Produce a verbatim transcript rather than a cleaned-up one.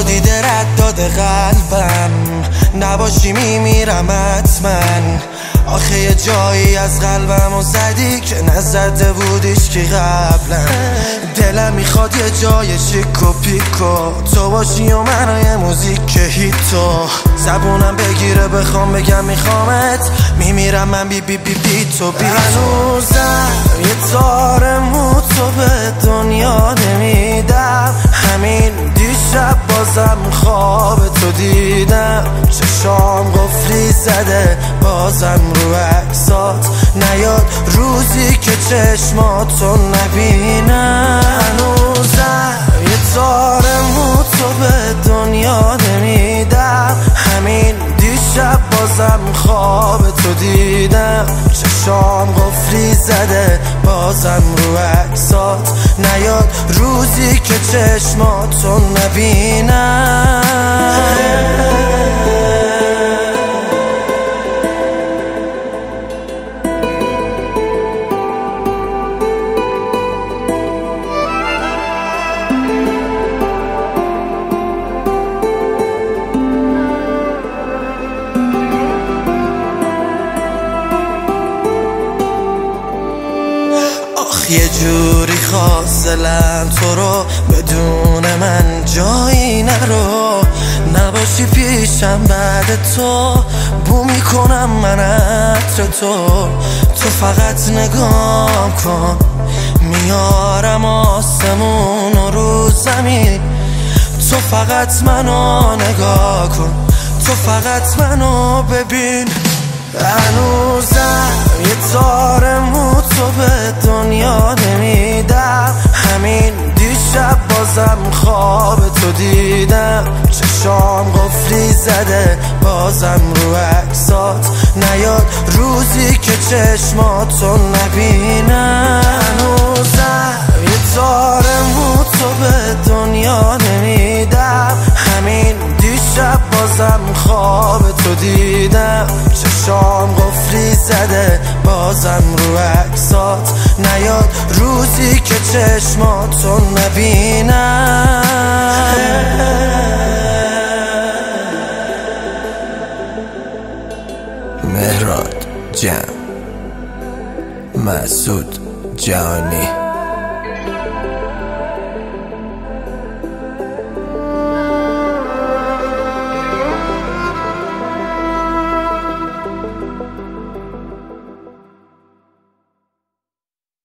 دیده رد داده قلبم، نباشی میمیرم حتما. آخه یه جایی از قلبم و زدی که نزده بودیش که قبلا. دلم میخواد یه جای شیک و پیکو تو باشی و من یه موزیک هیتو. زبونم بگیره بخوام بگم میخوامت، میمیرم من بی بی بی بی تو بی. هنوزم یه تار مو تو به دنیا نمیدم، همین دیشب بازم خواب تو دیدم. چشام قفلی زده بازم رو عکسات نیاد روزی که چشماتو نبینم. هنوزم یه تار مو تو به دنیا نمیدم، همین دیشب بازم خواب تو دیدم. چشام قفلی زده بازم رو عکسات نیاد روزی که چشماتو نبینم. یه جوری خواستلم تو رو بدون من جایی نرو. نباشی پیشم بعد تو بو میکنم من عطر تو. تو فقط نگاه کن میارم آسمون و رو زمین. تو فقط منو نگاه کن، تو فقط منو ببین. هنوزم یه تار مو تو به دنیا نمیدم، همین دیشب بازم خواب تو دیدم. چشام قفلی زده بازم رو عکسات نیاد روزی که چشماتو نبینم. هنوزم یه تار مو تو به دنیا نمیدم، همین دیشب بازم خواب تو دیدم. چشام قفلی زده بازم رو عکسات نیاد روزی که چشماتو نبینم. مهراد جمع، مسعود جهانی.